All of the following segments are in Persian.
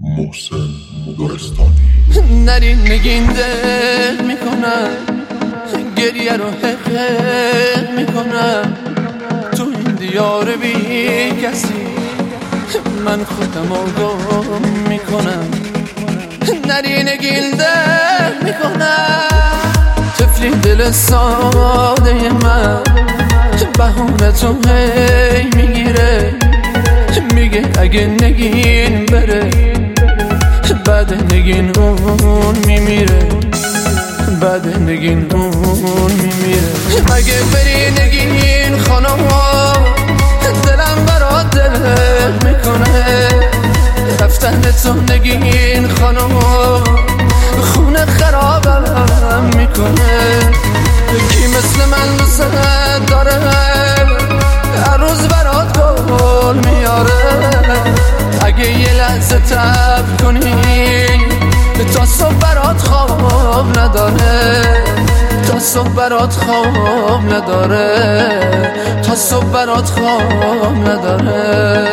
محسن گلستانی. نرین نگین دل میکنم، گریه رو حق میکنم، تو این دیار بی کسی من خودم رو گم میکنم. نرین نگین دل میکنم، طفلی دل ساده من بهونه تو هی میگیره، میگه اگه نگین بره بعد نگین اون میمیره، بعد نگین اون میمیره. مگه بری نگین خانم دلم برات دل میکنه، رفتن تو نگین خانم خونه خرابم میکنه. کی مثل من دوست داره هر روز برات گل میاره، اگه یه لحظه تب کنی تا صبح برات خواب نداره، تا صبح برات خواب نداره، تا صبح برات خواب نداره.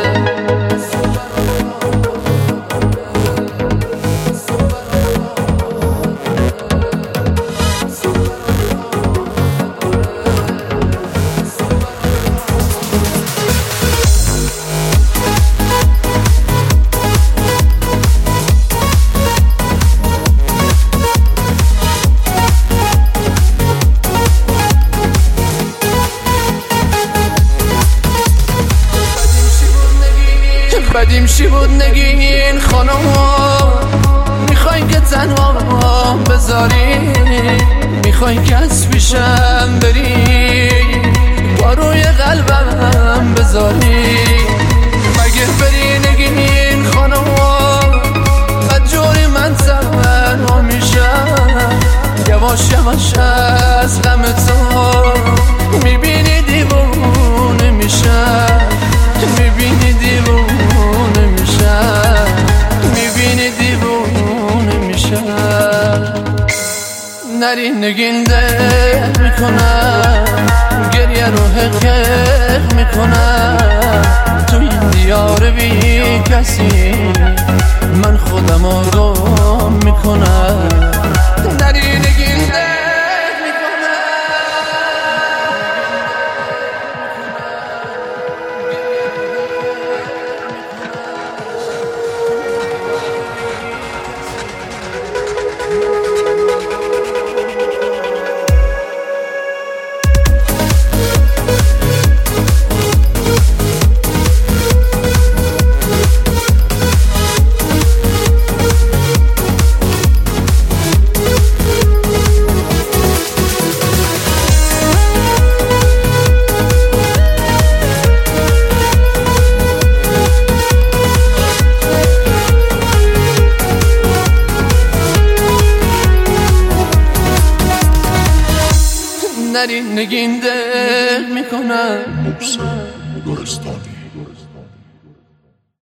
بدیم چی بود نگین خانم، میخوای که تنها بذاری، میخوای که از پیشم بری با روی قلبم بذاری. مگه بری نگین خانم بدجوری من تنها میشم، یواش یواش از غم تو میبینی دیوونه میشم، میبینی دیوونه میشم، میبینی دیوونه میشم. نری نگین دل میکنم، گریه رو حق میکنم، تو این دیار بی کسی من خودم رو گم میکنم. نری نگین دل نرین نگین دل میکنم. محسن گلستانی.